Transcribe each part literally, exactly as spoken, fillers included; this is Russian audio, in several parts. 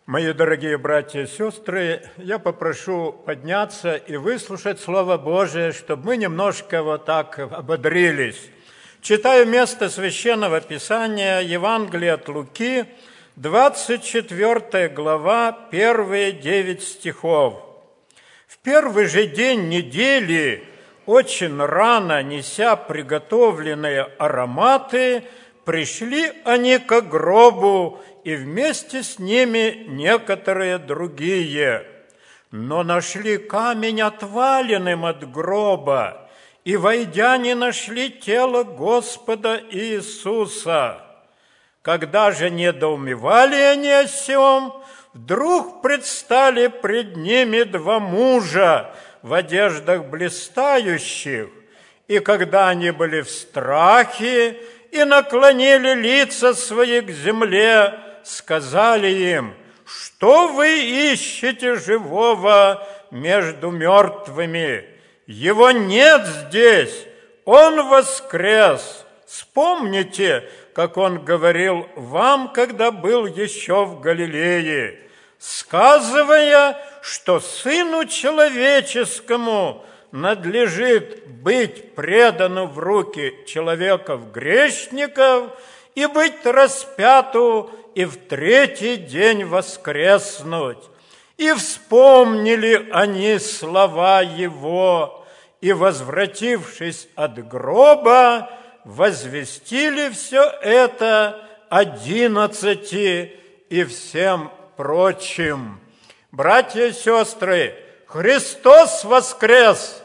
Мои дорогие братья и сестры, я попрошу подняться и выслушать Слово Божие, чтобы мы немножко вот так ободрились. Читаю место Священного Писания, Евангелие от Луки, двадцать четвёртая глава, первые девять стихов. В первый же день недели, очень рано, неся приготовленные ароматы, пришли они к гробу, и вместе с ними некоторые другие. Но нашли камень отваленным от гроба, и, войдя, не нашли тело Господа Иисуса. Когда же недоумевали они о сем, вдруг предстали пред ними два мужа в одеждах блистающих, и когда они были в страхе и наклонили лица свои к земле, сказали им: «Что вы ищете живого между мертвыми? Его нет здесь, он воскрес. Вспомните, как он говорил вам, когда был еще в Галилее, сказывая, что Сыну Человеческому надлежит быть предану в руки человеков-грешников и быть распяту и в третий день воскреснуть. И вспомнили они слова его, и, возвратившись от гроба, возвестили все это одиннадцати и всем прочим». Братья и сестры, Христос воскрес!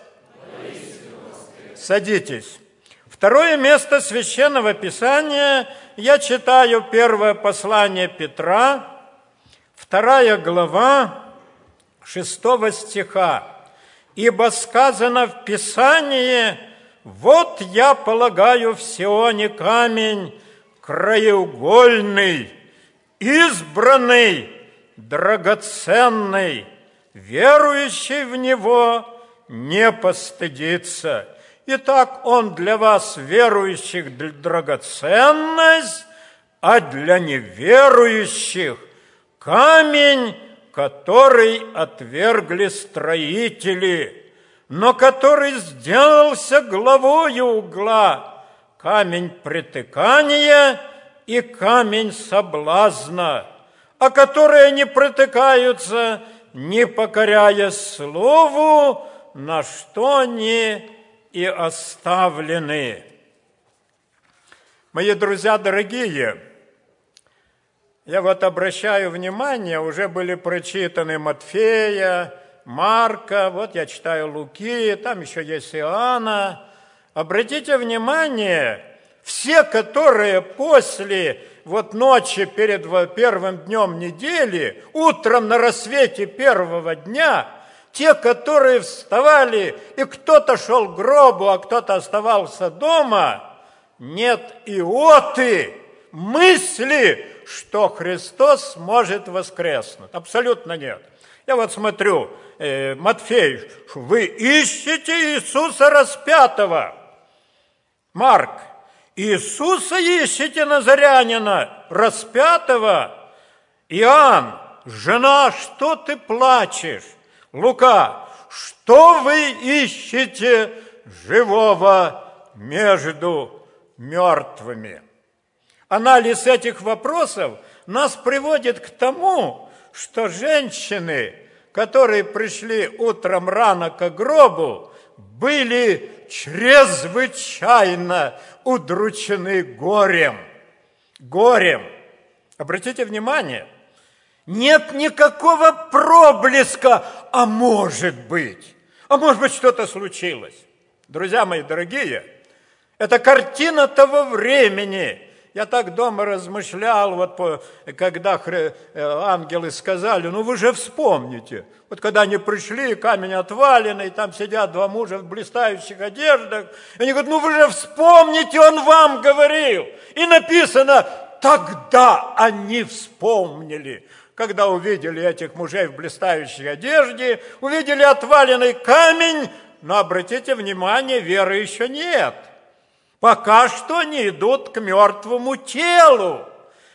Садитесь. Второе место Священного Писания я читаю первое послание Петра, вторая глава, шестого стиха. «Ибо сказано в Писании: вот я полагаю в Сионе камень краеугольный, избранный, драгоценный, верующий в него не постыдится». Итак, он для вас, верующих, драгоценность, а для неверующих камень, который отвергли строители, но который сделался главою угла, камень притыкания и камень соблазна, а которые не притыкаются, не покоряя слову, на что они и оставлены. Мои друзья дорогие, я вот обращаю внимание, уже были прочитаны Матфея, Марка, вот я читаю Луки, там еще есть Иоанна. Обратите внимание, все, которые после вот ночи перед первым днем недели, утром на рассвете первого дня, те, которые вставали, и кто-то шел к гробу, а кто-то оставался дома, нет иоты мысли, что Христос может воскреснуть. Абсолютно нет. Я вот смотрю, э, Матфей, вы ищете Иисуса распятого. Марк, Иисуса ищете назарянина распятого. Иоанн, жена, что ты плачешь? Лука, что вы ищете живого между мертвыми? Анализ этих вопросов нас приводит к тому, что женщины, которые пришли утром рано к гробу, были чрезвычайно удручены горем. Горем. Обратите внимание, нет никакого проблеска, а может быть, а может быть что-то случилось. Друзья мои дорогие, это картина того времени. Я так дома размышлял, вот по, когда ангелы сказали: ну вы же вспомните. Вот когда они пришли, камень отваленный, там сидят два мужа в блистающих одеждах. И они говорят: ну вы же вспомните, он вам говорил. И написано: тогда они вспомнили. Когда увидели этих мужей в блистающей одежде, увидели отваленный камень, но обратите внимание, веры еще нет. Пока что не идут к мертвому телу.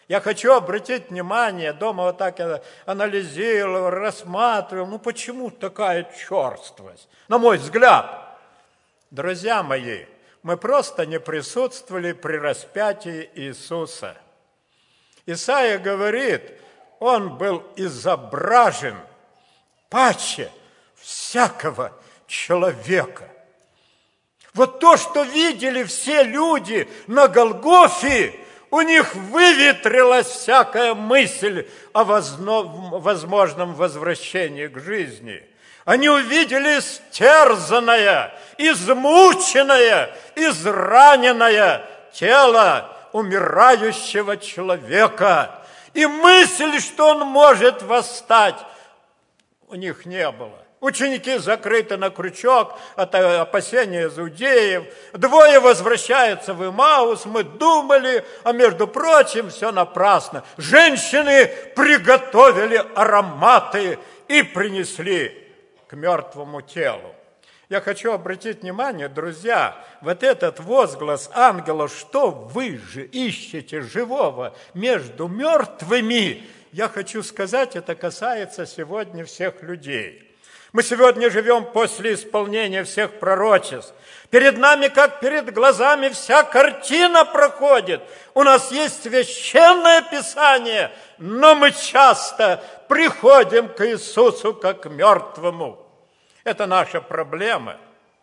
Я хочу обратить внимание, дома вот так я анализировал, рассматривал, ну почему такая черствость? На мой взгляд, друзья мои, мы просто не присутствовали при распятии Иисуса. Исаия говорит, он был изображен паче всякого человека. Вот то, что видели все люди на Голгофе, у них выветрилась всякая мысль о возможном возвращении к жизни. Они увидели стерзанное, измученное, израненное тело умирающего человека. И мысль, что он может восстать, у них не было. Ученики закрыты на крючок от опасения иудеев. Двое возвращаются в Имаус. Мы думали, а между прочим, все напрасно. Женщины приготовили ароматы и принесли к мертвому телу. Я хочу обратить внимание, друзья, вот этот возглас ангела, что вы же ищете живого между мертвыми, я хочу сказать, это касается сегодня всех людей. Мы сегодня живем после исполнения всех пророчеств. Перед нами, как перед глазами, вся картина проходит. У нас есть священное Писание, но мы часто приходим к Иисусу как к мертвому. Это наша проблема.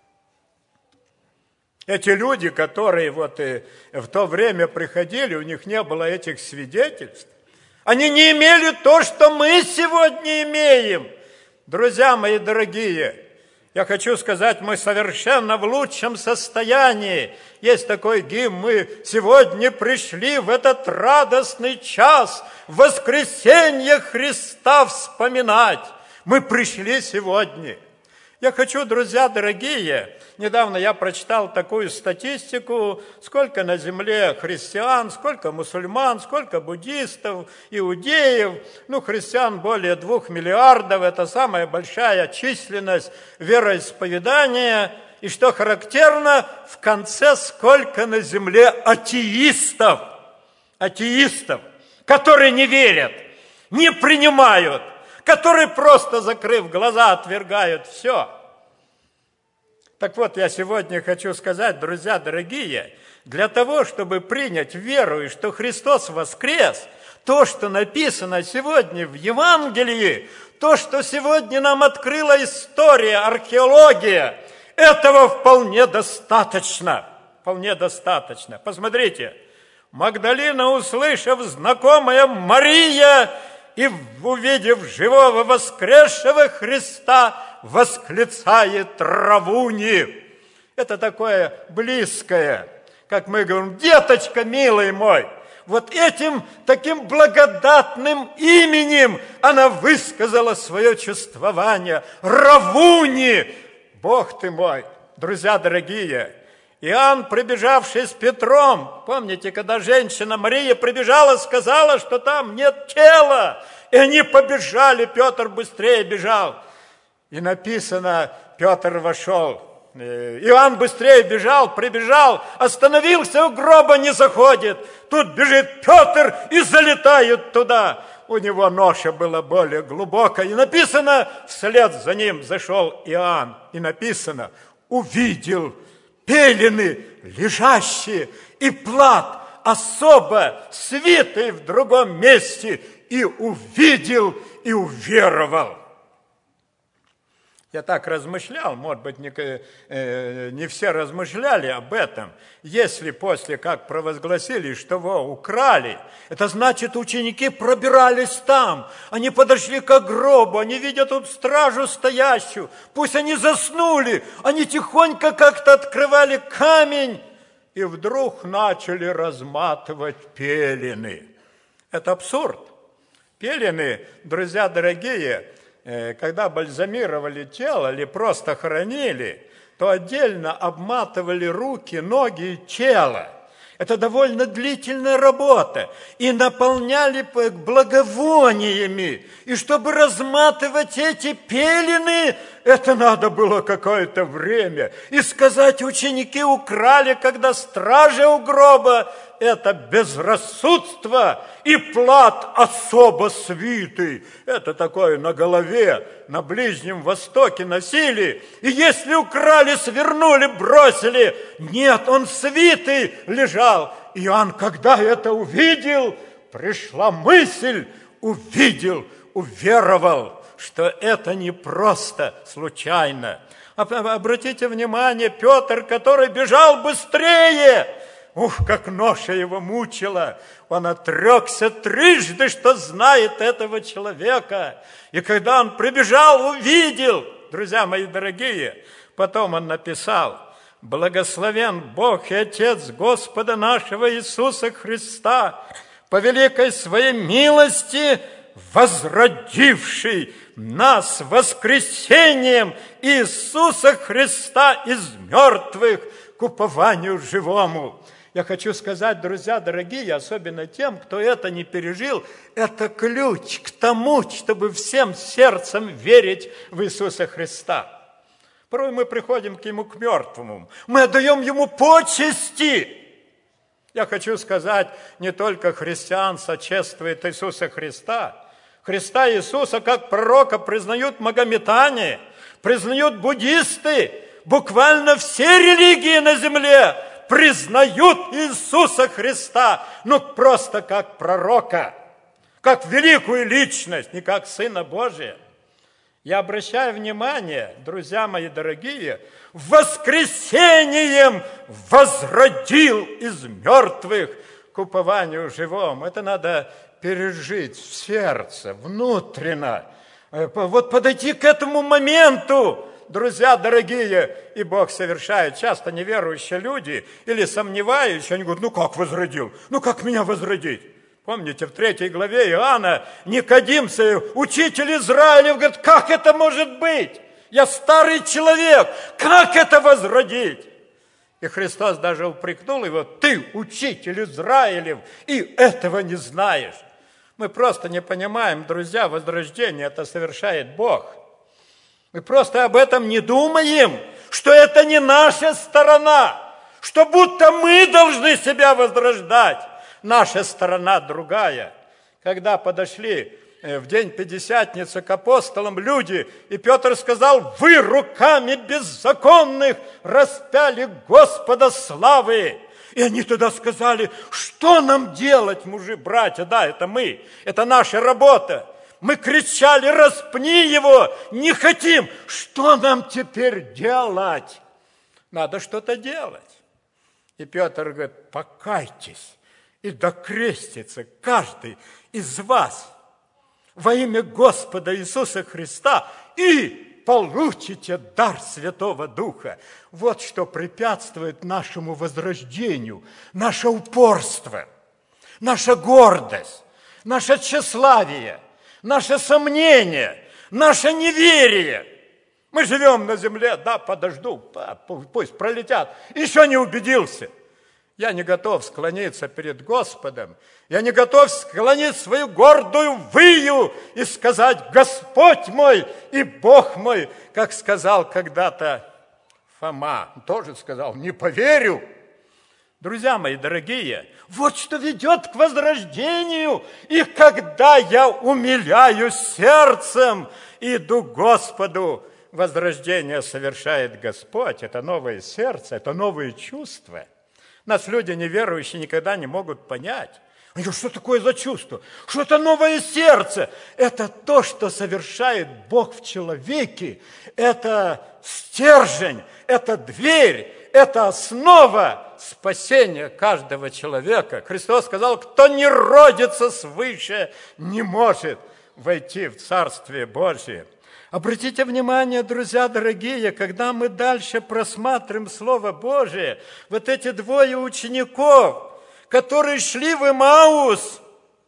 Эти люди, которые вот и в то время приходили, у них не было этих свидетельств. Они не имели то, что мы сегодня имеем. Друзья мои дорогие, я хочу сказать, мы совершенно в лучшем состоянии. Есть такой гимн, мы сегодня пришли в этот радостный час воскресенье Христа вспоминать. Мы пришли сегодня. Я хочу, друзья дорогие, недавно я прочитал такую статистику, сколько на земле христиан, сколько мусульман, сколько буддистов, иудеев. Ну, христиан более двух миллиардов, это самая большая численность вероисповедания. И что характерно, в конце сколько на земле атеистов, атеистов, которые не верят, не принимают, которые просто, закрыв глаза, отвергают все. Так вот, я сегодня хочу сказать, друзья дорогие, для того, чтобы принять веру, и что Христос воскрес, то, что написано сегодня в Евангелии, то, что сегодня нам открыла история, археология, этого вполне достаточно. Вполне достаточно. Посмотрите, Магдалина, услышав знакомая Мария, и, увидев живого воскресшего Христа, восклицает Равуни. Это такое близкое, как мы говорим, деточка, милый мой. Вот этим таким благодатным именем она высказала свое чувствование. Равуни, Бог ты мой, друзья дорогие. Иоанн, прибежавший с Петром, помните, когда женщина Мария прибежала, сказала, что там нет тела, и они побежали, Петр быстрее бежал. И написано, Петр вошел, Иоанн быстрее бежал, прибежал, остановился, у гроба не заходит. Тут бежит Петр и залетает туда. У него ноша была более глубокая. И написано, вслед за ним зашел Иоанн. И написано, увидел пелены лежащие и плат особо свитый в другом месте, и увидел, и уверовал. Я так размышлял, может быть, не, э, не все размышляли об этом. Если после, как провозгласили, что его украли, это значит, ученики пробирались там. Они подошли к гробу, они видят тут стражу стоящую. Пусть они заснули, они тихонько как-то открывали камень и вдруг начали разматывать пелены. Это абсурд. Пелены, друзья дорогие, когда бальзамировали тело или просто хоронили, то отдельно обматывали руки, ноги и тело. Это довольно длительная работа. И наполняли благовониями. И чтобы разматывать эти пелены, это надо было какое-то время. И сказать, ученики украли, когда стража у гроба. это безрассудство и плат особо свитый. Это такое на голове, на Ближнем Востоке носили. И если украли, свернули, бросили. Нет, он свитый лежал. Иоанн, когда это увидел, пришла мысль, увидел, уверовал, что это не просто случайно. Обратите внимание, Петр, который бежал быстрее, ух, как ноша его мучила, он отрекся трижды, что знает этого человека. И когда он прибежал, увидел, друзья мои дорогие, потом он написал: «Благословен Бог и Отец Господа нашего Иисуса Христа, по великой своей милости возродивший нас воскресением Иисуса Христа из мертвых к упованию живому». Я хочу сказать, друзья дорогие, особенно тем, кто это не пережил, это ключ к тому, чтобы всем сердцем верить в Иисуса Христа. Порой мы приходим к Нему, к мертвому, мы отдаем Ему почести. Я хочу сказать, не только христианство чествует Иисуса Христа. Христа Иисуса как пророка признают магометане, признают буддисты. Буквально все религии на земле признают Иисуса Христа, ну просто как пророка, как великую личность, не как Сына Божия. Я обращаю внимание, друзья мои дорогие, воскресением возродил из мертвых к упованию живому. Это надо пережить в сердце, внутренно. Вот подойти к этому моменту, друзья дорогие, и Бог совершает. Часто неверующие люди или сомневающие, они говорят: ну как возродил? Ну как меня возродить? Помните, в третьей главе Иоанна Никодим, учитель Израилев, говорит: как это может быть? Я старый человек, как это возродить? И Христос даже упрекнул его: ты, учитель Израилев, и этого не знаешь. Мы просто не понимаем, друзья, возрождение это совершает Бог. Мы просто об этом не думаем, что это не наша сторона, что будто мы должны себя возрождать. Наша сторона другая. Когда подошли в день Пятидесятницы к апостолам люди, и Петр сказал: вы руками беззаконных распяли Господа славы. И они тогда сказали: что нам делать, мужи, братья? Да, это мы, это наша работа. Мы кричали: распни его, не хотим. Что нам теперь делать? Надо что-то делать. И Петр говорит: покайтесь и докрестится каждый из вас во имя Господа Иисуса Христа, и получите дар Святого Духа. Вот что препятствует нашему возрождению, наше упорство, наша гордость, наше тщеславие, наше сомнение, наше неверие. Мы живем на земле, да, подожду, пусть пролетят, еще не убедился. Я не готов склониться перед Господом, я не готов склонить свою гордую выю и сказать: Господь мой и Бог мой, как сказал когда-то Фома. Он тоже сказал: не поверю. Друзья мои дорогие, вот что ведет к возрождению. И когда я умиляюсь сердцем, иду к Господу, возрождение совершает Господь. Это новое сердце, это новые чувства. Нас люди неверующие никогда не могут понять. Они говорят: что такое за чувство? Что это новое сердце? Это то, что совершает Бог в человеке. Это стержень, это дверь, это основа спасения каждого человека. Христос сказал: кто не родится свыше, не может войти в Царствие Божие. Обратите внимание, друзья дорогие, когда мы дальше просматриваем Слово Божие, вот эти двое учеников, которые шли в Эмаус,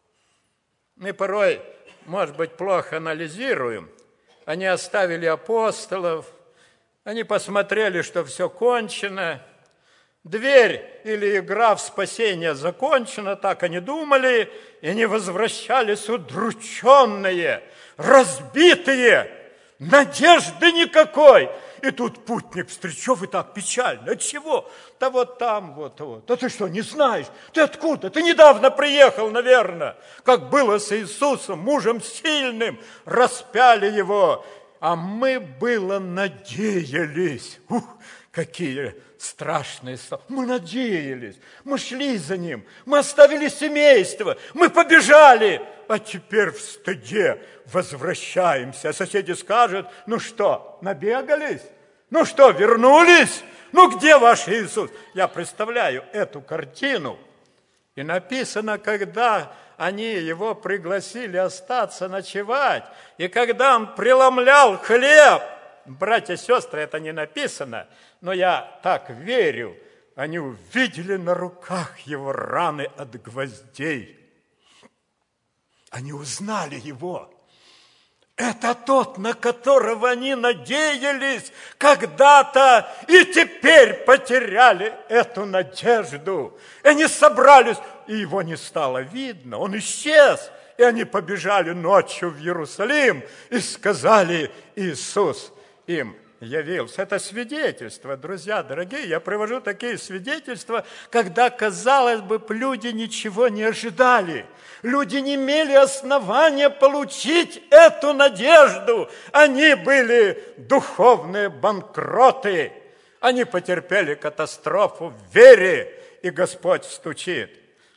мы порой, может быть, плохо анализируем. Они оставили апостолов, они посмотрели, что все кончено, дверь или игра в спасение закончена, так они думали, и они возвращались удрученные, разбитые, надежды никакой. И тут путник встреч, что вы так печально? От чего? Да вот там, вот, вот. Да ты что, не знаешь? Ты откуда? Ты недавно приехал, наверное. Как было с Иисусом, мужем сильным, распяли его. А мы было надеялись. Ух, какие страшные слова. Мы надеялись, мы шли за ним, мы оставили семейство, мы побежали. А теперь в стыде возвращаемся. А соседи скажут, ну что, набегались? Ну что, вернулись? Ну где ваш Иисус? Я представляю эту картину. И написано, когда они его пригласили остаться ночевать, и когда он преломлял хлеб, братья и сестры, это не написано, но я так верю, они увидели на руках его раны от гвоздей. Они узнали его. Это тот, на которого они надеялись когда-то, и теперь потеряли эту надежду. И они собрались, и его не стало видно, он исчез. И они побежали ночью в Иерусалим и сказали, Иисус им явился. Это свидетельство, друзья дорогие, я привожу такие свидетельства, когда, казалось бы, люди ничего не ожидали. Люди не имели основания получить эту надежду. Они были духовные банкроты. Они потерпели катастрофу в вере, и Господь стучит.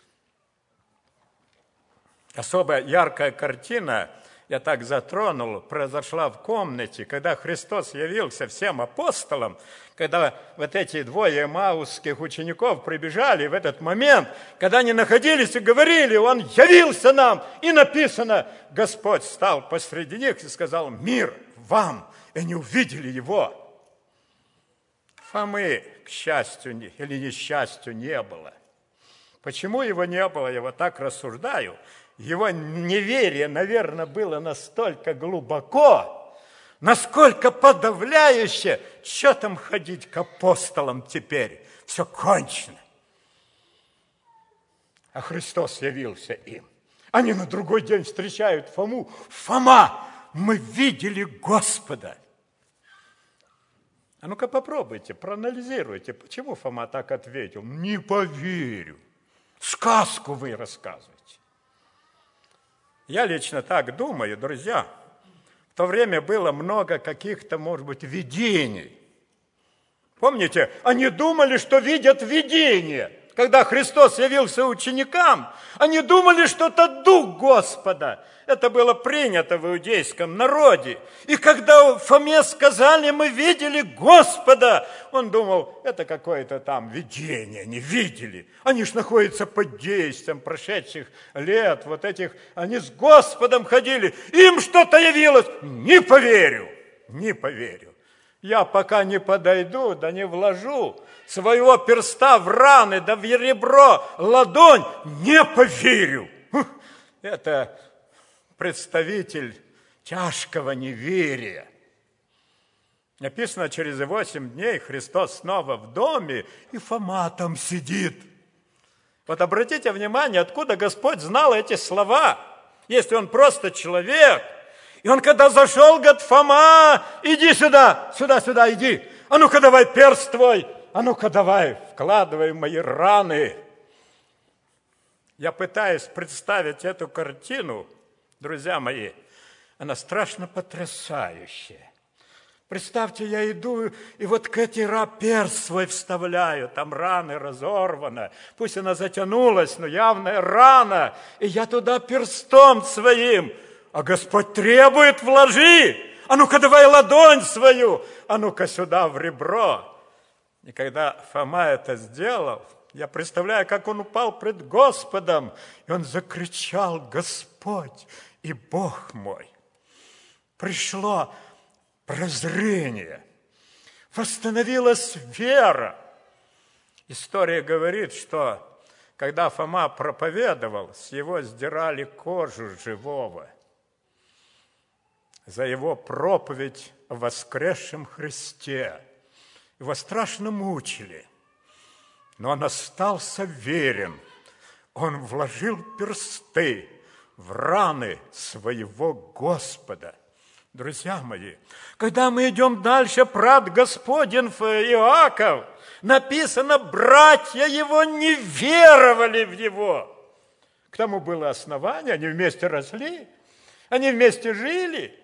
Особо яркая картина, я так затронул, произошла в комнате, когда Христос явился всем апостолам, когда вот эти двое эмаусских учеников прибежали в этот момент, когда они находились и говорили, Он явился нам, и написано, Господь стал посреди них и сказал, мир вам, и они увидели Его. Фомы, к счастью или несчастью, не было. Почему его не было, я вот так рассуждаю. Его неверие, наверное, было настолько глубоко, насколько подавляюще, что там ходить к апостолам теперь, все кончено. А Христос явился им. Они на другой день встречают Фому. Фома, мы видели Господа. А ну-ка попробуйте, проанализируйте, почему Фома так ответил. Не поверю. Сказку вы рассказываете. Я лично так думаю, друзья. В то время было много каких-то, может быть, видений. Помните, они думали, что видят видение. Когда Христос явился ученикам, они думали, что это Дух Господа. Это было принято в иудейском народе. И когда Фоме сказали, мы видели Господа, он думал, это какое-то там видение, они видели. Они ж находятся под действием прошедших лет, вот этих, они с Господом ходили, им что-то явилось. Не поверю, не поверю. Я пока не подойду, да не вложу своего перста в раны, да в ребро ладонь, не поверю. Это представитель тяжкого неверия. Написано, через восемь дней Христос снова в доме, и Фома там сидит. Вот обратите внимание, откуда Господь знал эти слова, если Он просто человек. И Он, когда зашел, говорит, Фома, иди сюда, сюда, сюда, иди. А ну-ка давай перст твой, а ну-ка давай, вкладывай в мои раны. Я пытаюсь представить эту картину, друзья мои, она страшно потрясающая. Представьте, я иду, и вот к этой ра перст свой вставляю, там раны разорваны, пусть она затянулась, но явная рана, и я туда перстом своим, а Господь требует, вложи, а ну-ка давай ладонь свою, а ну-ка сюда в ребро. И когда Фома это сделал, я представляю, как он упал пред Господом, и он закричал, Господь и Бог мой. Пришло прозрение, восстановилась вера. История говорит, что когда Фома проповедовал, с его сдирали кожу живого за его проповедь о воскресшем Христе. Его страшно мучили, но он остался верен. Он вложил персты в раны своего Господа. Друзья мои, когда мы идем дальше, брат Господин Иаков, написано, братья его не веровали в него. К тому было основание, они вместе росли, они вместе жили.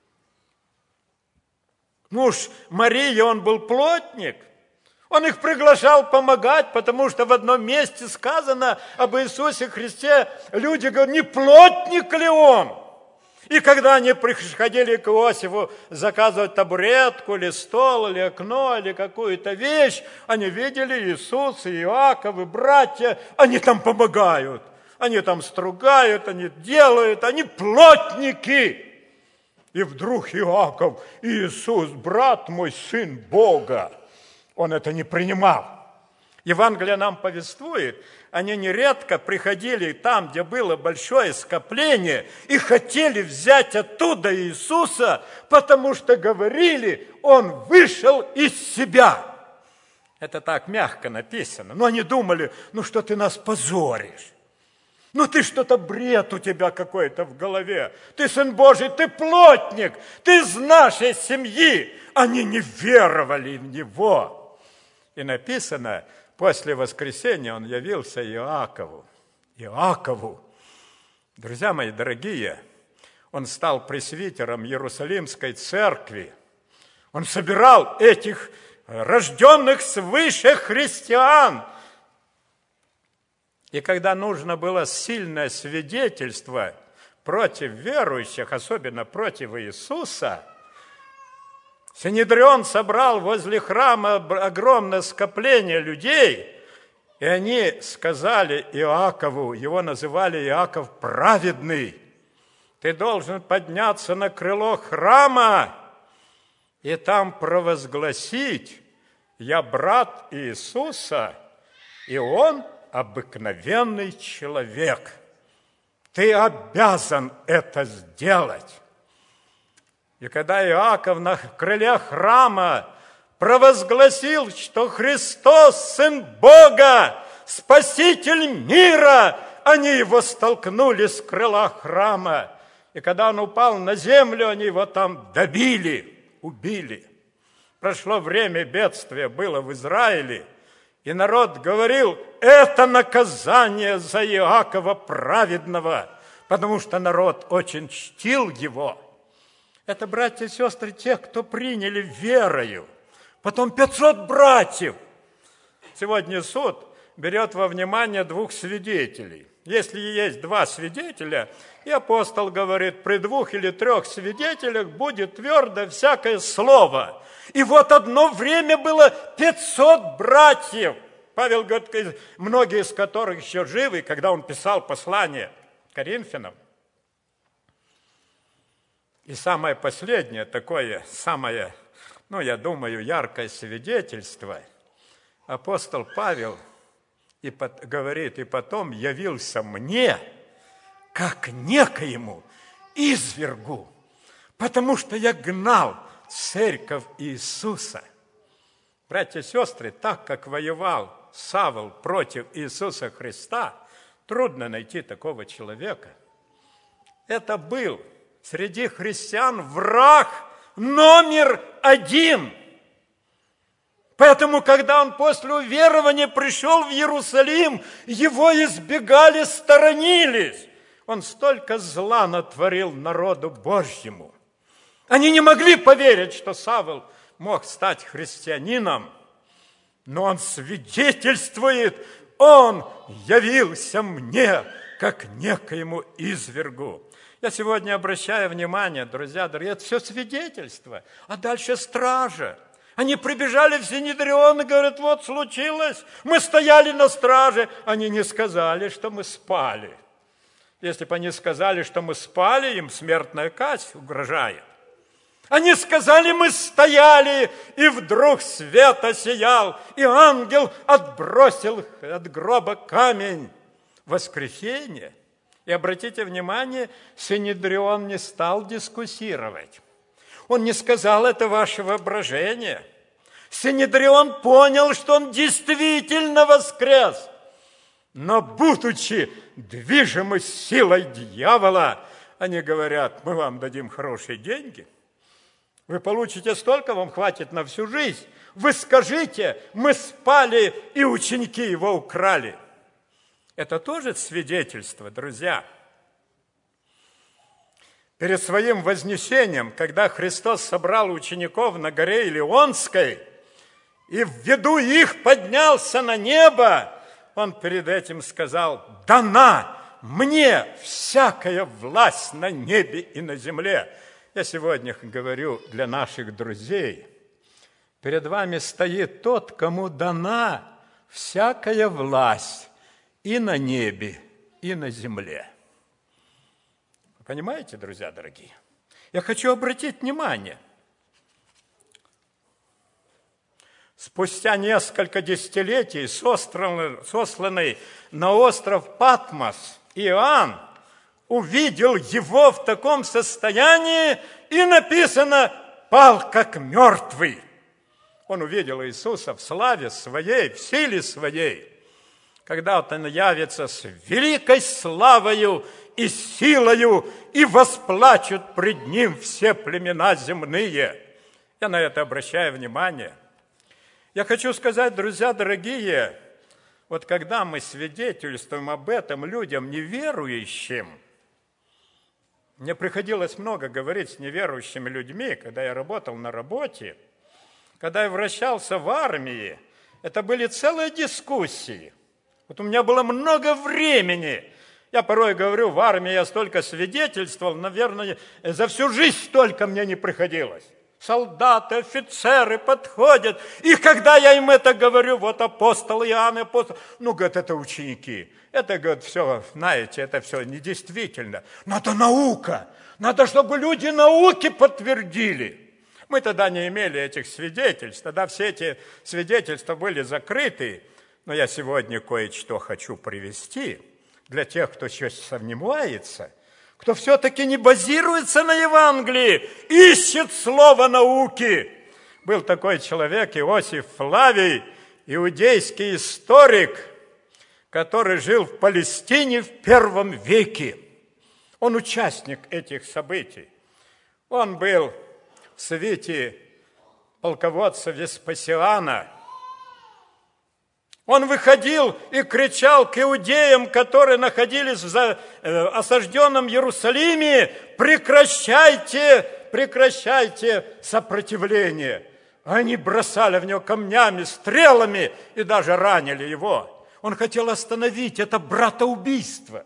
Муж Марии, он был плотник, он их приглашал помогать, потому что в одном месте сказано об Иисусе Христе, люди говорят, не плотник ли он? И когда они приходили к Иосифу заказывать табуретку, или стол, или окно, или какую-то вещь, они видели Иисус и Иаков, и братья, они там помогают, они там стругают, они делают, они плотники. И вдруг Иаков, Иисус, брат мой, сын Бога, он это не принимал. Евангелие нам повествует, они нередко приходили там, где было большое скопление, и хотели взять оттуда Иисуса, потому что говорили, он вышел из себя. Это так мягко написано. Но они думали, ну что ты нас позоришь? Ну ты что-то бред у тебя какой-то в голове. Ты сын Божий, ты плотник, ты из нашей семьи. Они не веровали в него. И написано, после воскресения он явился Иакову. Иакову. Друзья мои дорогие, он стал пресвитером Иерусалимской церкви. Он собирал этих рожденных свыше христиан. И когда нужно было сильное свидетельство против верующих, особенно против Иисуса, Синедрион собрал возле храма огромное скопление людей, и они сказали Иакову, его называли Иаков праведный, ты должен подняться на крыло храма и там провозгласить, я брат Иисуса, и он обыкновенный человек. Ты обязан это сделать. И когда Иаков на крыле храма провозгласил, что Христос, Сын Бога, Спаситель мира, они его столкнули с крыла храма. И когда он упал на землю, они его там добили, убили. Прошло время бедствия, было в Израиле, и народ говорил, это наказание за Иакова праведного, потому что народ очень чтил его. Это, братья и сестры, тех, кто приняли верою. Потом пятьсот братьев. Сегодня суд берет во внимание двух свидетелей. Если есть два свидетеля, и апостол говорит, при двух или трех свидетелях будет твердо всякое слово. И вот одно время было пятьсот братьев. Павел говорит, многие из которых еще живы, когда он писал послание Коринфянам. И самое последнее, такое самое, ну, я думаю, яркое свидетельство. Апостол Павел и под, говорит, и потом явился мне, как некоему извергу, потому что я гнал церковь Иисуса. Братья и сестры, так как воевал Савл против Иисуса Христа, трудно найти такого человека. Это был среди христиан враг номер один. Поэтому, когда он после уверования пришел в Иерусалим, его избегали, сторонились. Он столько зла натворил народу Божьему. Они не могли поверить, что Савл мог стать христианином, но он свидетельствует, он явился мне, как некоему извергу. Я сегодня обращаю внимание, друзья, дорогие, это все свидетельство. А дальше стража. Они прибежали в Синедрион и говорят, вот случилось, мы стояли на страже. Они не сказали, что мы спали. Если бы они сказали, что мы спали, им смертная казнь угрожает. Они сказали, мы стояли, и вдруг свет осиял, и ангел отбросил от гроба камень. Воскресенье. И обратите внимание, Синедрион не стал дискуссировать. Он не сказал, это ваше воображение. Синедрион понял, что он действительно воскрес. Но, будучи движимы силой дьявола, они говорят, мы вам дадим хорошие деньги, Вы получите столько, вам хватит на всю жизнь. Вы скажите, мы спали, и ученики его украли. Это тоже свидетельство, друзья. Перед своим вознесением, когда Христос собрал учеников на горе Илионской и в виду их поднялся на небо, Он перед этим сказал: «Дана мне всякая власть на небе и на земле». Я сегодня говорю для наших друзей: перед вами стоит тот, кому дана всякая власть и на небе, и на земле. Понимаете, друзья дорогие? Я хочу обратить внимание. Спустя несколько десятилетий, сосланный на остров Патмос, Иоанн увидел его в таком состоянии, и написано: пал как мертвый. Он увидел Иисуса в славе своей, в силе своей, когда Он явится с великой славою и силою, и восплачут пред Ним все племена земные. Я на это обращаю внимание. Я хочу сказать, друзья дорогие, вот когда мы свидетельствуем об этом людям неверующим, мне приходилось много говорить с неверующими людьми, когда я работал на работе, когда я вращался в армии, это были целые дискуссии. Вот у меня было много времени. Я порой говорю, в армии я столько свидетельствовал, наверное, за всю жизнь столько мне не приходилось. Солдаты, офицеры подходят, и когда я им это говорю, вот апостол Иоанн, апостол, ну, говорят, это ученики. Это, говорят, все, знаете, это все недействительно. Надо наука, надо, чтобы люди науки подтвердили. Мы тогда не имели этих свидетельств, тогда все эти свидетельства были закрыты. Но я сегодня кое-что хочу привести для тех, кто еще сомневается, кто все-таки не базируется на Евангелии, ищет слово науки. Был такой человек, Иосиф Флавий, иудейский историк, который жил в Палестине в первом веке. Он участник этих событий. Он был в свите полководца Веспасиана. Он выходил и кричал к иудеям, которые находились в осажденном Иерусалиме: прекращайте, прекращайте сопротивление. Они бросали в него камнями, стрелами и даже ранили его. Он хотел остановить это братоубийство.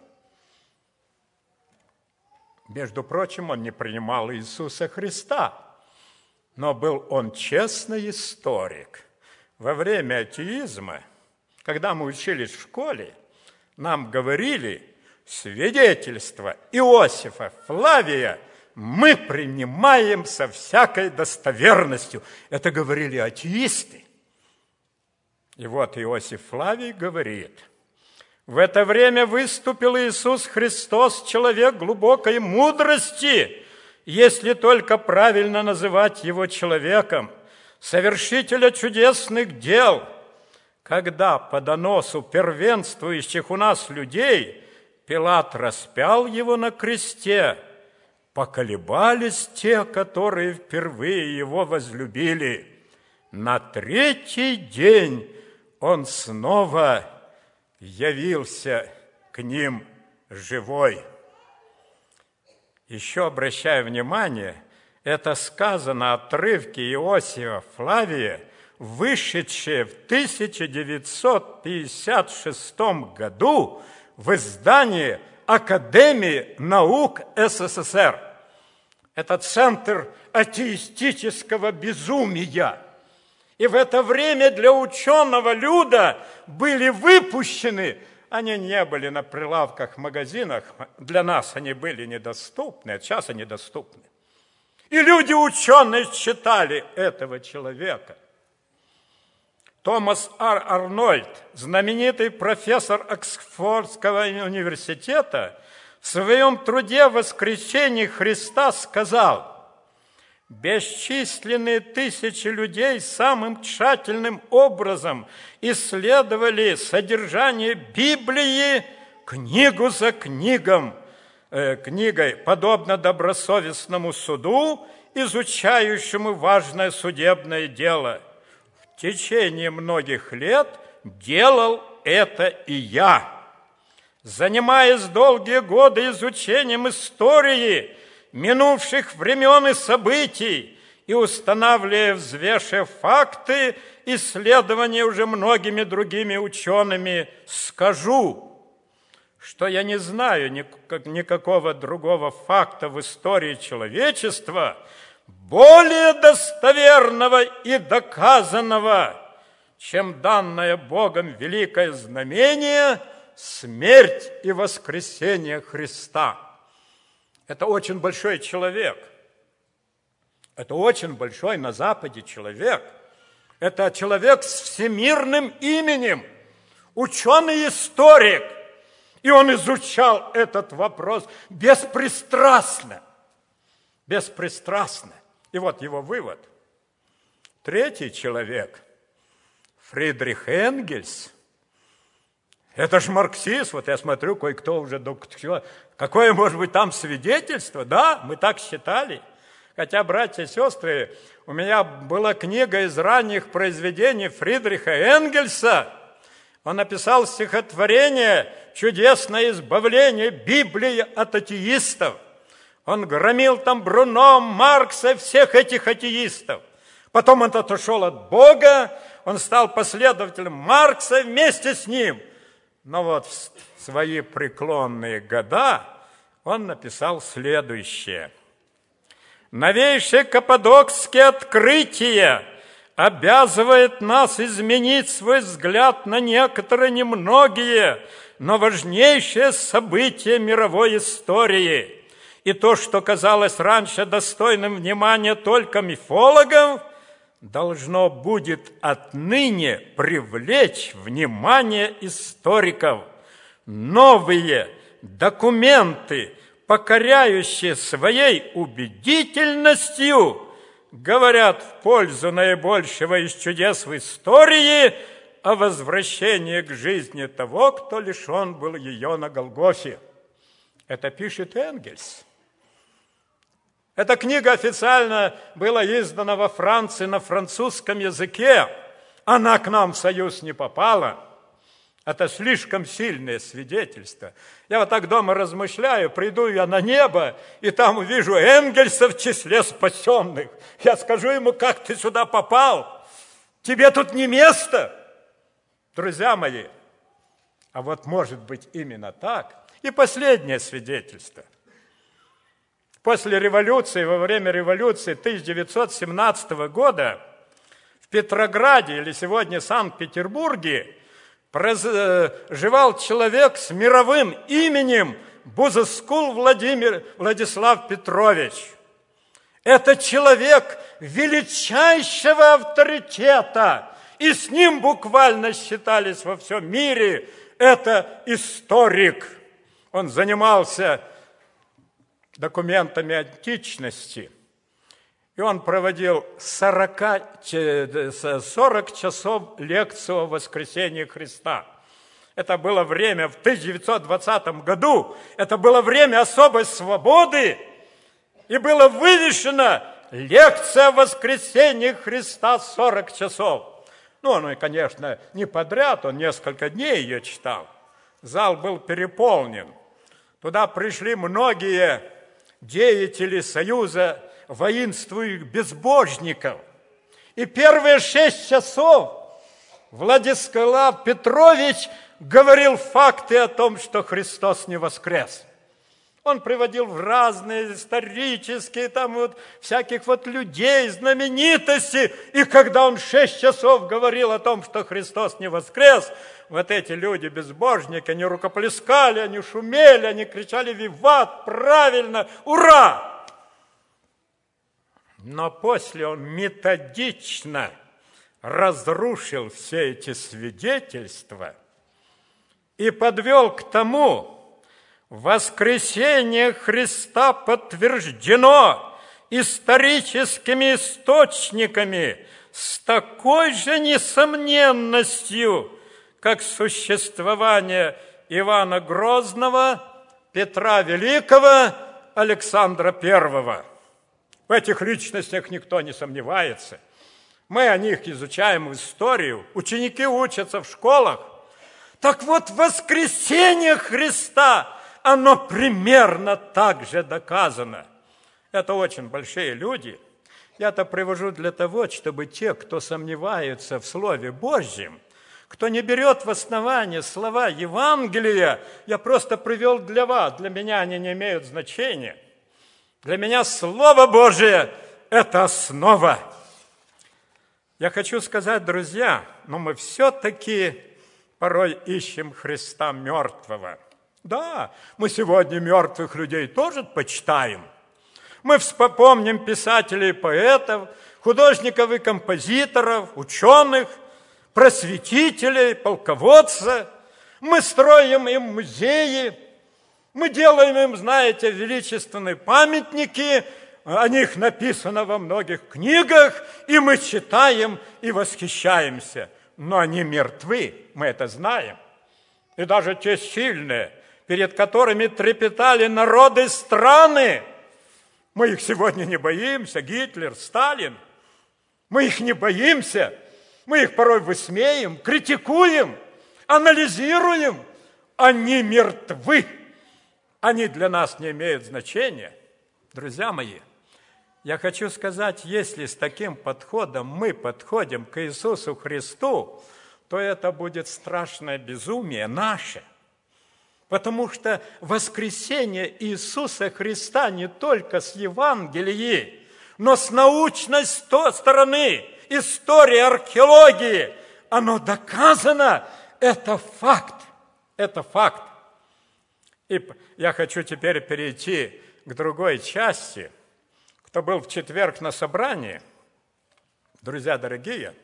Между прочим, он не принимал Иисуса Христа, но был он честный историк. Во время атеизма, когда мы учились в школе, нам говорили: свидетельство Иосифа Флавия мы принимаем со всякой достоверностью. Это говорили атеисты. И вот Иосиф Флавий говорит: в это время выступил Иисус Христос, человек глубокой мудрости, если только правильно называть его человеком, совершителя чудесных дел. Когда по доносу первенствующих у нас людей Пилат распял его на кресте, поколебались те, которые впервые его возлюбили. На третий день он снова явился к ним живой. Еще обращаю внимание, это сказано отрывки Иосифа Флавия, вышедшие в тысяча девятьсот пятьдесят шестом году в издании Академии наук СССР. Это центр атеистического безумия. И в это время для ученого люда были выпущены, они не были на прилавках в магазинах, для нас они были недоступны, а сейчас они доступны. И люди ученые читали этого человека. Томас Ар. Арнольд, знаменитый профессор Оксфордского университета, в своем труде «Воскресение Христа» сказал: бесчисленные тысячи людей самым тщательным образом исследовали содержание Библии книгу за книгом, э, книгой подобно добросовестному суду, изучающему важное судебное дело. В течение многих лет делал это и я. Занимаясь долгие годы изучением истории минувших времен и событий и устанавливая, взвешивая факты, исследования уже многими другими учеными, скажу, что я не знаю никакого другого факта в истории человечества, более достоверного и доказанного, чем данное Богом великое знамение смерть и воскресение Христа. Это очень большой человек. Это очень большой на Западе человек. Это человек с всемирным именем, ученый-историк. И он изучал этот вопрос беспристрастно. Беспристрастно. И вот его вывод. Третий человек, Фридрих Энгельс, это ж марксист, вот я смотрю, кое-кто уже, какое может быть там свидетельство? Да, мы так считали. Хотя, братья и сестры, у меня была книга из ранних произведений Фридриха Энгельса. Он написал стихотворение «Чудесное избавление Библии от атеистов». Он громил там Бруно, Маркса, всех этих атеистов. Потом он отошел от Бога, он стал последователем Маркса вместе с ним. Но вот в свои преклонные года он написал следующее. «Новейшее каппадокские открытия обязывает нас изменить свой взгляд на некоторые немногие, но важнейшие события мировой истории. И то, что казалось раньше достойным внимания только мифологам, должно будет отныне привлечь внимание историков. Новые документы, покоряющие своей убедительностью, говорят в пользу наибольшего из чудес в истории о возвращении к жизни того, кто лишен был ее на Голгофе». Это пишет Энгельс. Эта книга официально была издана во Франции на французском языке. Она к нам в Союз не попала. Это слишком сильное свидетельство. Я вот так дома размышляю, приду я на небо, и там увижу Энгельса в числе спасенных. Я скажу ему, как ты сюда попал? Тебе тут не место. Друзья мои, а вот может быть именно так. И последнее свидетельство. После революции, во время революции тысяча девятьсот семнадцатого года в Петрограде или сегодня Санкт-Петербурге проживал человек с мировым именем Бузыскул Владимир Владислав Петрович. Это человек величайшего авторитета, и с ним буквально считались во всем мире. Это историк. Он занимался документами античности, и он проводил сорок часов лекцию о воскресении Христа. Это было время в тысяча девятьсот двадцатом году, это было время особой свободы, и было вывешено лекция о воскресении Христа сорок часов. Ну, он, конечно, не подряд, он несколько дней ее читал. Зал был переполнен. Туда пришли многие деятели Союза воинствующих безбожников. И первые шесть часов Владислав Петрович говорил факты о том, что Христос не воскрес. Он приводил в разные исторические, там вот всяких вот людей, знаменитостей. И когда он шесть часов говорил о том, что Христос не воскрес, вот эти люди, безбожники, они рукоплескали, они шумели, они кричали «Виват! Правильно! Ура!» Но после он методично разрушил все эти свидетельства и подвел к тому: воскресение Христа подтверждено историческими источниками с такой же несомненностью, как существование Ивана Грозного, Петра Великого, Александра Первого. В этих личностях никто не сомневается. Мы о них изучаем историю, ученики учатся в школах. Так вот, воскресение Христа, оно примерно так же доказано. Это очень большие люди. Я это привожу для того, чтобы те, кто сомневается в Слове Божьем, кто не берет в основание слова Евангелия, я просто привел для вас, для меня они не имеют значения. Для меня Слово Божие – это основа. Я хочу сказать, друзья, но мы все-таки порой ищем Христа мертвого. Да, мы сегодня мертвых людей тоже почитаем. Мы вспомним писателей и поэтов, художников и композиторов, ученых, просветителей, полководцев. Мы строим им музеи, мы делаем им, знаете, величественные памятники, о них написано во многих книгах, и мы читаем и восхищаемся. Но они мертвы, мы это знаем. И даже те сильные, перед которыми трепетали народы страны, мы их сегодня не боимся, Гитлер, Сталин. Мы их не боимся, мы их порой высмеем, критикуем, анализируем. Они мертвы, они для нас не имеют значения. Друзья мои, я хочу сказать, если с таким подходом мы подходим к Иисусу Христу, то это будет страшное безумие наше. Потому что воскресение Иисуса Христа не только с Евангелией, но с научной стороны, истории, археологии, оно доказано, это факт, это факт. И я хочу теперь перейти к другой части. Кто был в четверг на собрании, друзья дорогие,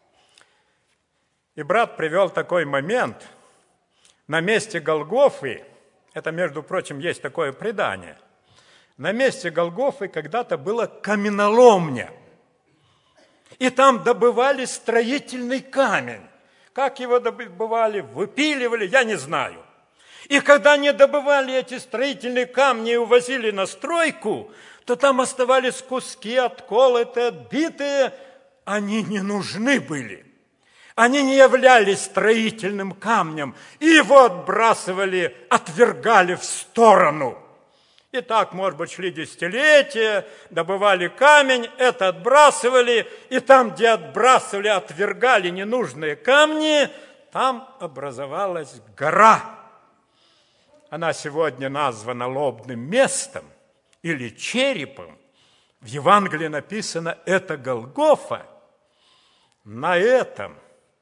и брат привел такой момент. На месте Голгофы, это, между прочим, есть такое предание, на месте Голгофы когда-то была каменоломня, и там добывали строительный камень. Как его добывали, выпиливали, я не знаю. И когда они добывали эти строительные камни и увозили на стройку, то там оставались куски отколотые, отбитые, они не нужны были. Они не являлись строительным камнем, и его отбрасывали, отвергали в сторону. И так, может быть, шли десятилетия, добывали камень, это отбрасывали, и там, где отбрасывали, отвергали ненужные камни, там образовалась гора. Она сегодня названа лобным местом или черепом. В Евангелии написано, это Голгофа. На этом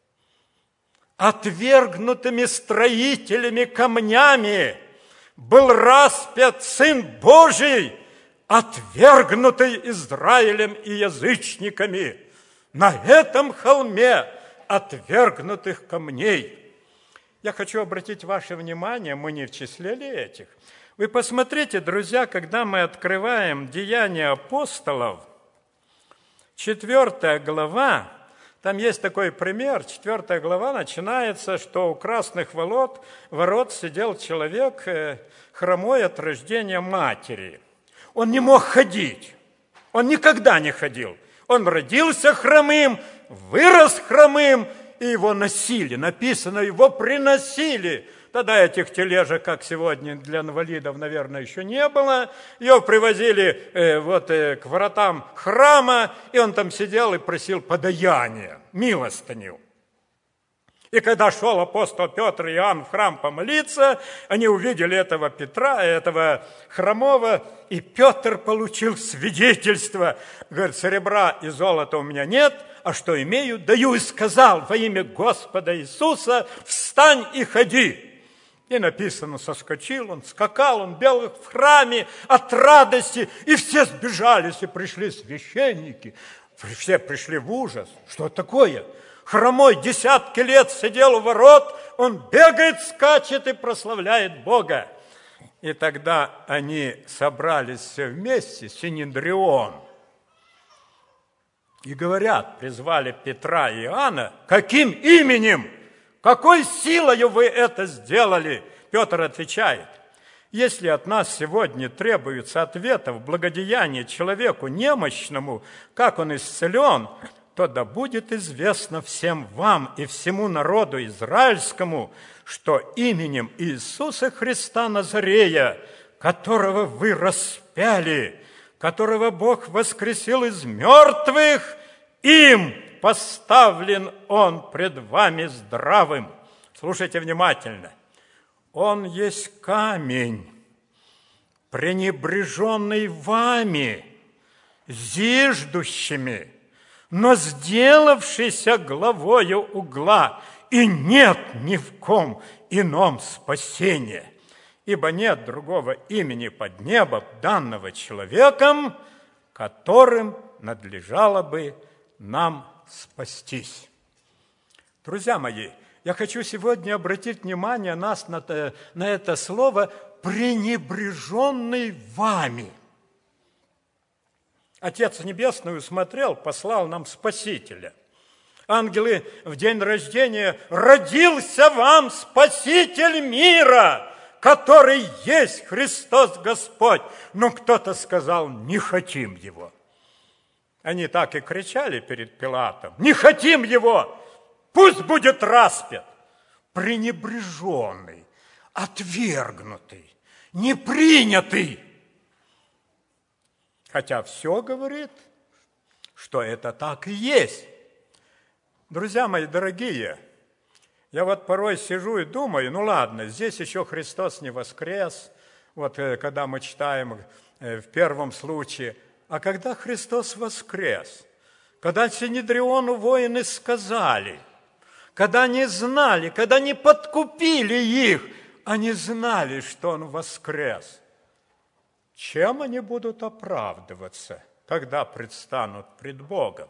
отвергнутыми строителями камнями был распят Сын Божий, отвергнутый Израилем и язычниками. На этом холме отвергнутых камней. Я хочу обратить ваше внимание, мы не в числе ли этих. Вы посмотрите, друзья, когда мы открываем Деяния апостолов, четвертая глава, там есть такой пример, четвертая глава начинается, что у красных ворот, ворот сидел человек, хромой от рождения матери. Он не мог ходить, он никогда не ходил. Он родился хромым, вырос хромым, и его носили, написано, его приносили. Тогда этих тележек, как сегодня, для инвалидов, наверное, еще не было. Его привозили э, вот, э, к воротам храма, и он там сидел и просил подаяния, милостыню. И когда шел апостол Петр и Иоанн в храм помолиться, они увидели этого Петра, этого хромого, и Петр получил свидетельство. Говорит, серебра и золота у меня нет, а что имею, даю, и сказал во имя Господа Иисуса, встань и ходи. И написано, соскочил он, скакал он, бел в храме от радости, и все сбежались, и пришли священники. Все пришли в ужас. Что такое? Хромой десятки лет сидел у ворот, он бегает, скачет и прославляет Бога. И тогда они собрались все вместе, Синедрион, и говорят, призвали Петра и Иоанна, каким именем, какой силою вы это сделали? Петр отвечает, Если от нас сегодня требуется ответа в благодеянии человеку немощному, как он исцелен, то да будет известно всем вам и всему народу израильскому, что именем Иисуса Христа Назарея, которого вы распяли, которого Бог воскресил из мертвых, им поставлен Он пред вами здравым. Слушайте внимательно. Он есть камень, пренебреженный вами, зиждущими, но сделавшийся главою угла, и нет ни в ком ином спасения. Ибо нет другого имени под небом, данного человеком, которым надлежало бы нам спастись. Друзья мои, я хочу сегодня обратить внимание нас на, на это слово «пренебреженный вами». Отец Небесный усмотрел, послал нам Спасителя. Ангелы в день рождения: «Родился вам Спаситель мира, который есть Христос Господь». Но кто-то сказал: «Не хотим его». Они так и кричали перед Пилатом: «Не хотим его! Пусть будет распят!» Пренебреженный, отвергнутый, непринятый. Хотя все говорит, что это так и есть. Друзья мои дорогие, я вот порой сижу и думаю, ну ладно, здесь еще Христос не воскрес, вот когда мы читаем в первом случае, а когда Христос воскрес, когда Синедриону воины сказали, когда они знали, когда не подкупили их, они знали, что Он воскрес. Чем они будут оправдываться, когда предстанут пред Богом?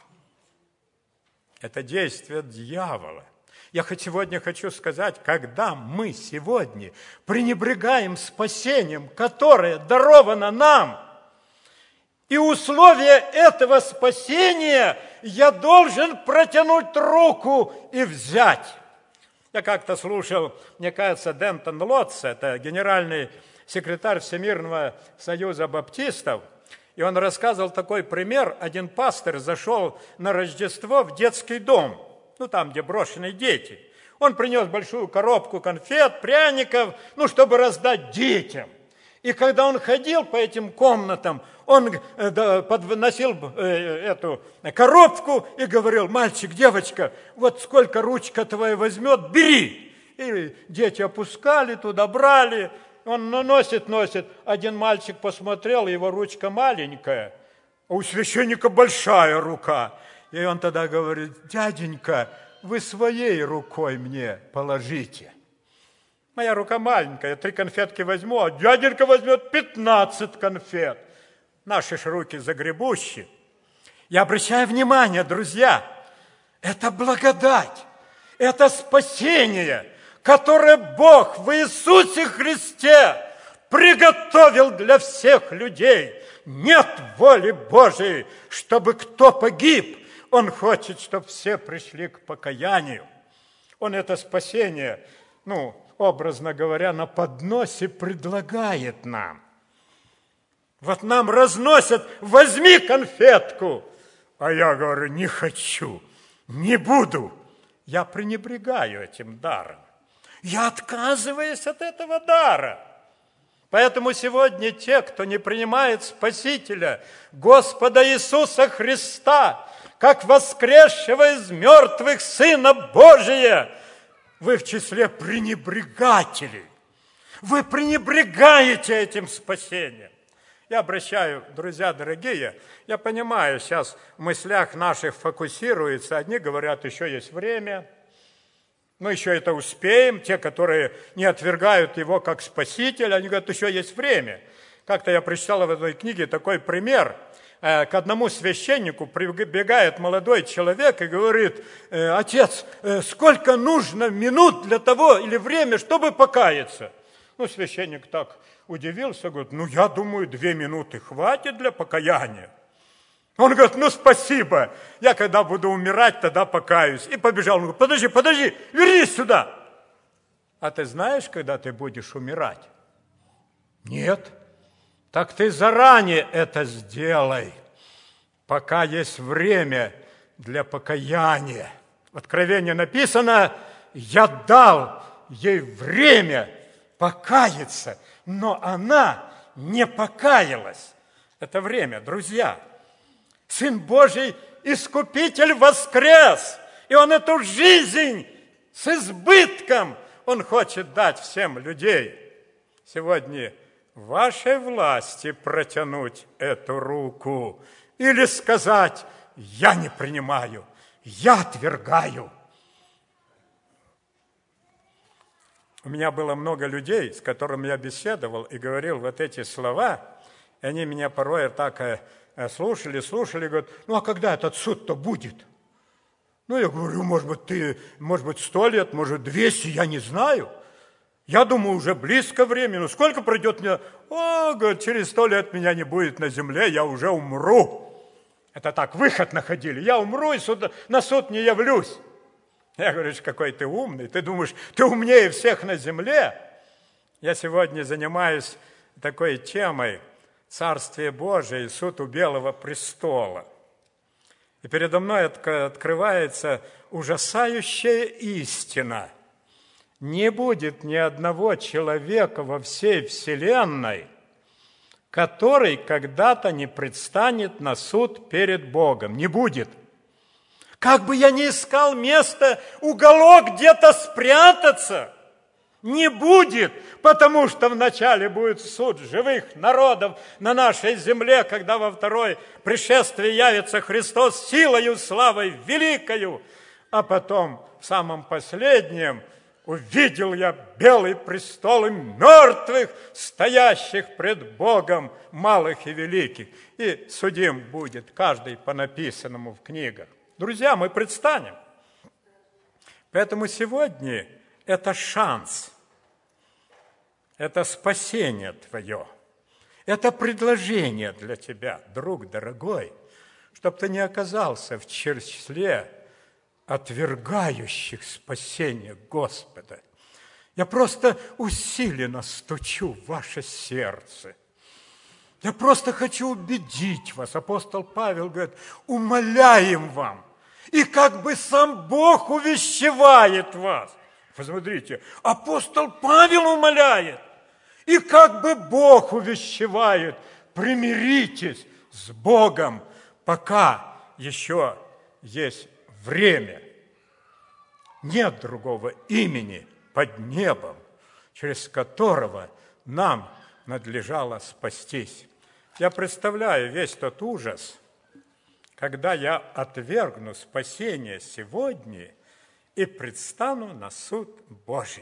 Это действие дьявола. Я хоть сегодня хочу сказать, когда мы сегодня пренебрегаем спасением, которое даровано нам, и условия этого спасения я должен протянуть руку и взять. Я как-то слушал, мне кажется, Дентон Лотца, это генеральный секретарь Всемирного союза баптистов, и он рассказывал такой пример. Один пастор зашел на Рождество в детский дом, ну там, где брошенные дети. Он принес большую коробку конфет, пряников, ну, чтобы раздать детям. И когда он ходил по этим комнатам, он подносил эту коробку и говорил: «Мальчик, девочка, вот сколько ручка твоя возьмет, бери». И дети опускали туда, брали. Он носит, носит. Один мальчик посмотрел, его ручка маленькая, а у священника большая рука. И он тогда говорит: «Дяденька, вы своей рукой мне положите. Моя рука маленькая, три конфетки возьму, а дяденька возьмет пятнадцать конфет». Наши ж руки загребущие. Я обращаю внимание, друзья, это благодать, это спасение, которое Бог в Иисусе Христе приготовил для всех людей. Нет воли Божией, чтобы кто погиб. Он хочет, чтобы все пришли к покаянию. Он это спасение, ну, образно говоря, на подносе предлагает нам. Вот нам разносят: возьми конфетку. А я говорю: не хочу, не буду. Я пренебрегаю этим даром. Я отказываюсь от этого дара. Поэтому сегодня те, кто не принимает Спасителя, Господа Иисуса Христа, как воскресшего из мертвых Сына Божия, вы в числе пренебрегателей. Вы пренебрегаете этим спасением. Я обращаю, друзья дорогие, я понимаю, сейчас в мыслях наших фокусируется. Одни говорят: еще есть время, мы еще это успеем. Те, которые не отвергают его как спасителя, они говорят: еще есть время. Как-то я прочитал в этой книге такой пример. К одному священнику прибегает молодой человек и говорит: «Отец, сколько нужно минут для того или время, чтобы покаяться?» Ну, священник так удивился, говорит: «Ну, я думаю, две минуты хватит для покаяния». Он говорит: «Ну, спасибо, я когда буду умирать, тогда покаюсь». И побежал. Он говорит: «Подожди, подожди, вернись сюда». А ты знаешь, когда ты будешь умирать? Нет. Так ты заранее это сделай, пока есть время для покаяния. В Откровении написано: я дал ей время покаяться, но она не покаялась. Это время, друзья. Сын Божий, Искупитель, воскрес, и Он эту жизнь с избытком Он хочет дать всем людей. Сегодня в вашей власти протянуть эту руку или сказать: я не принимаю, я отвергаю. У меня было много людей, с которыми я беседовал и говорил вот эти слова, и они меня порой так слушали, слушали, говорят: ну а когда этот суд-то будет? Ну, я говорю: может быть, ты, может быть, сто лет, может, двести, я не знаю. Я думаю, уже близко время. Ну, сколько пройдет мне? О, говорит, через сто лет меня не будет на земле, я уже умру. Это так, выход находили. Я умру и суд, на суд не явлюсь. Я говорю: какой ты умный. Ты думаешь, ты умнее всех на земле? Я сегодня занимаюсь такой темой: Царствие Божие и суд у Белого престола. И передо мной открывается ужасающая истина. Не будет ни одного человека во всей вселенной, который когда-то не предстанет на суд перед Богом. Не будет. Как бы я ни искал место, уголок где-то спрятаться, не будет, потому что вначале будет суд живых народов на нашей земле, когда во второе пришествие явится Христос силою, славой великою, а потом в самом последнем увидел я белый престол и мертвых, стоящих пред Богом, малых и великих, и судим будет каждый по написанному в книгах. Друзья, мы предстанем. Поэтому сегодня это шанс, это спасение твое, это предложение для тебя, друг дорогой, чтобы ты не оказался в числе отвергающих спасение Господа. Я просто усиленно стучу в ваше сердце. Я просто хочу убедить вас. Апостол Павел говорит: умоляем вам. И как бы сам Бог увещевает вас. Посмотрите, апостол Павел умоляет. И как бы Бог увещевает: примиритесь с Богом, пока еще есть время. Нет другого имени под небом, через которого нам надлежало спастись. Я представляю весь тот ужас, когда я отвергну спасение сегодня и предстану на суд Божий.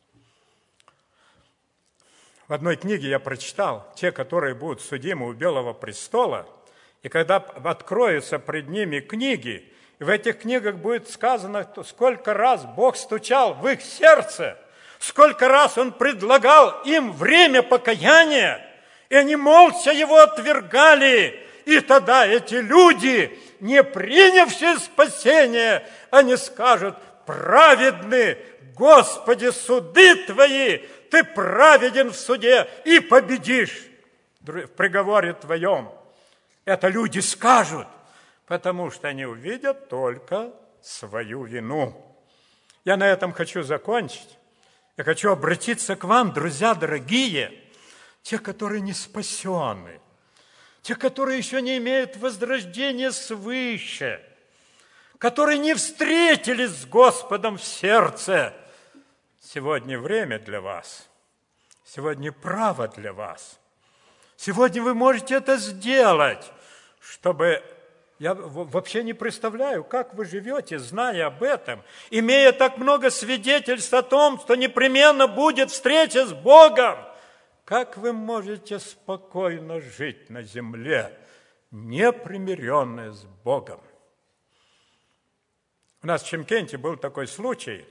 В одной книге я прочитал: те, которые будут судимы у Белого престола, и когда откроются пред ними книги, и в этих книгах будет сказано, сколько раз Бог стучал в их сердце, сколько раз Он предлагал им время покаяния, и они молча Его отвергали. И тогда эти люди, не принявшие спасение, они скажут: праведны, Господи, суды Твои, Ты праведен в суде и победишь в приговоре Твоем. Это люди скажут, потому что они увидят только свою вину. Я на этом хочу закончить. Я хочу обратиться к вам, друзья дорогие, те, которые не спасены, те, которые еще не имеют возрождения свыше, которые не встретились с Господом в сердце. Сегодня время для вас, сегодня право для вас. Сегодня вы можете это сделать, чтобы... Я вообще не представляю, как вы живете, зная об этом, имея так много свидетельств о том, что непременно будет встреча с Богом. Как вы можете спокойно жить на земле, не примиренные с Богом? У нас в Чимкенте был такой случай,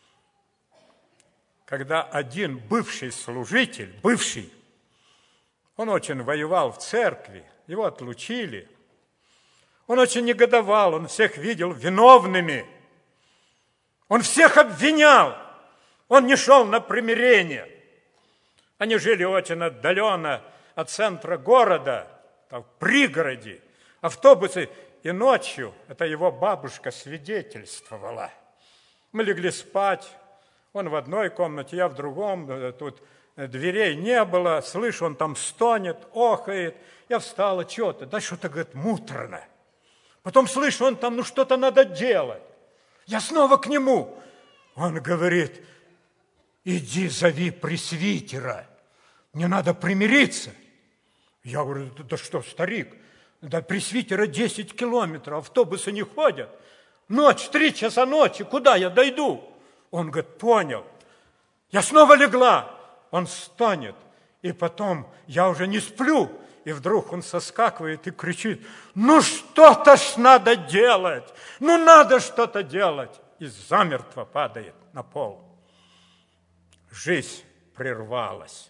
когда один бывший служитель, бывший, он очень воевал в церкви, его отлучили. Он очень негодовал, он всех видел виновными. Он всех обвинял. Он не шел на примирение. Они жили очень отдаленно от центра города, там, в пригороде. Автобусы, и ночью, это его бабушка свидетельствовала. Мы легли спать, он в одной комнате, я в другом, тут дверей не было, слышу, он там стонет, охает. Я встала, что-то, да что-то, говорит, муторно. Потом слышу, он там, ну что-то надо делать. Я снова к нему. Он говорит, иди зови пресвитера, мне надо примириться. Я говорю, да что, старик, до пресвитера десять километров, автобусы не ходят. Ночь, три часа ночи, куда я дойду? Он говорит, понял. Я снова легла, он стонет, и потом я уже не сплю, и вдруг он соскакивает и кричит, ну что-то ж надо делать, ну надо что-то делать, и замертво падает на пол. Жизнь прервалась.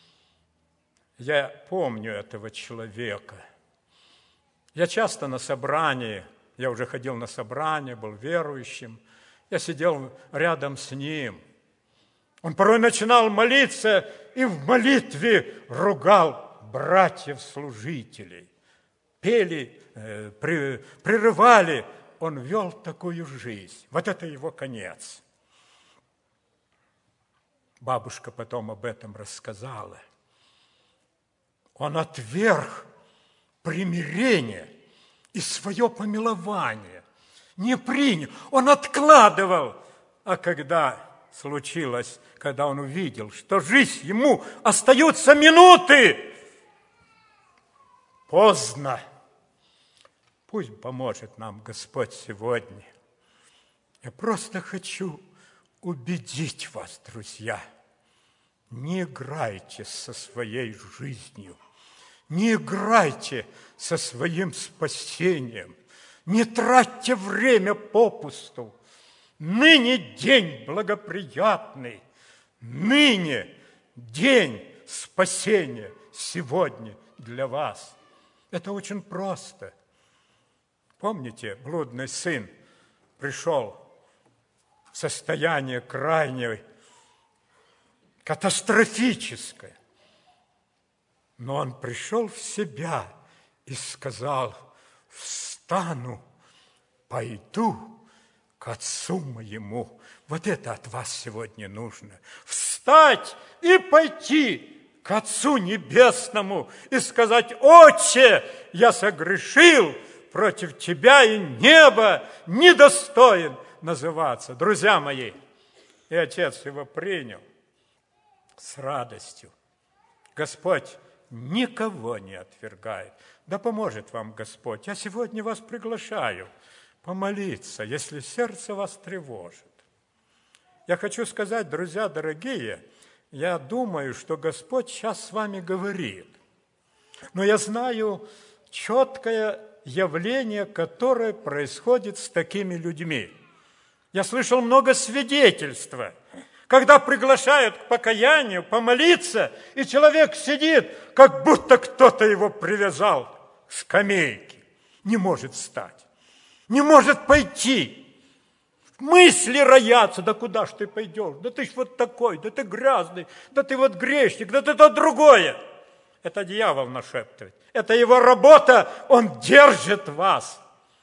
Я помню этого человека. Я часто на собрании, я уже ходил на собрание, был верующим, я сидел рядом с ним. Он порой начинал молиться и в молитве ругал братьев-служителей. Пели, э, при, прерывали. Он вел такую жизнь. Вот это его конец. Бабушка потом об этом рассказала. Он отверг примирение и свое помилование. Не принял. Он откладывал. А когда случилось, когда он увидел, что жизнь ему остаются минуты, поздно. Пусть поможет нам Господь сегодня. Я просто хочу убедить вас, друзья, не играйте со своей жизнью, не играйте со своим спасением, не тратьте время попусту. Ныне день благоприятный, ныне день спасения сегодня для вас. Это очень просто. Помните, блудный сын пришел в состояние крайнее, катастрофическое. Но он пришел в себя и сказал, встану, пойду к отцу моему. Вот это от вас сегодня нужно. Встать и пойти к Отцу Небесному и сказать, Отче, я согрешил против Тебя, и небо недостоин называться. Друзья мои, и Отец его принял с радостью. Господь никого не отвергает. Да поможет вам Господь. Я сегодня вас приглашаю помолиться, если сердце вас тревожит. Я хочу сказать, друзья дорогие, я думаю, что Господь сейчас с вами говорит. Но я знаю четкое явление, которое происходит с такими людьми. Я слышал много свидетельства, когда приглашают к покаянию, помолиться, и человек сидит, как будто кто-то его привязал к скамейке, не может встать, не может пойти. Мысли роятся, да куда ж ты пойдешь? Да ты ж вот такой, да ты грязный, да ты вот грешник, да ты то другое. Это дьявол нашептывает. Это его работа, он держит вас.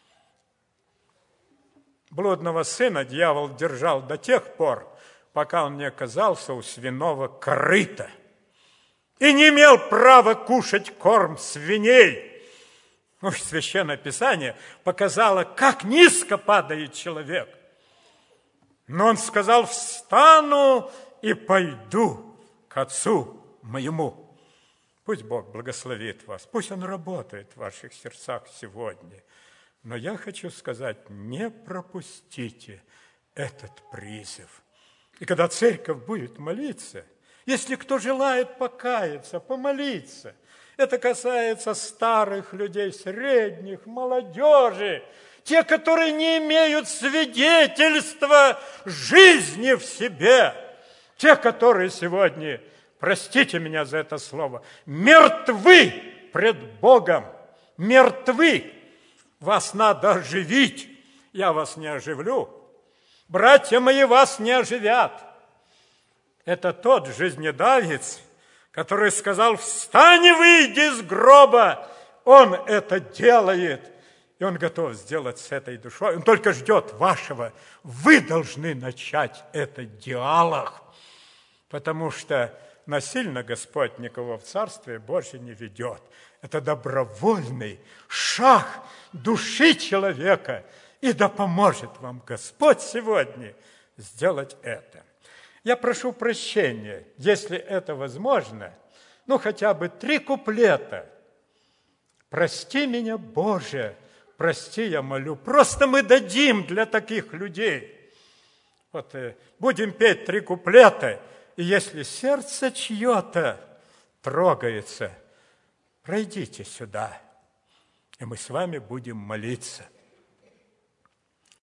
Блудного сына дьявол держал до тех пор, пока он не оказался у свиного корыта и не имел права кушать корм свиней. Ну, Священное Писание показало, как низко падает человек. Но он сказал, встану и пойду к Отцу моему. Пусть Бог благословит вас, пусть Он работает в ваших сердцах сегодня. Но я хочу сказать, не пропустите этот призыв. И когда церковь будет молиться, если кто желает покаяться, помолиться, это касается старых людей, средних, молодежи, те, которые не имеют свидетельства жизни в себе, те, которые сегодня, простите меня за это слово, мертвы пред Богом, мертвы. Вас надо оживить, я вас не оживлю. Братья мои вас не оживят. Это тот жизнедавец, который сказал: «Встань и выйди из гроба», Он это делает. И Он готов сделать с этой душой. Он только ждет вашего. Вы должны начать этот диалог, потому что насильно Господь никого в Царствие Божие не ведет. Это добровольный шаг души человека. И да поможет вам Господь сегодня сделать это. Я прошу прощения, если это возможно, ну хотя бы три куплета. «Прости меня, Боже, прости, я молю». Просто мы дадим для таких людей. Вот э, будем петь три куплета, и если сердце чье-то трогается, пройдите сюда, и мы с вами будем молиться.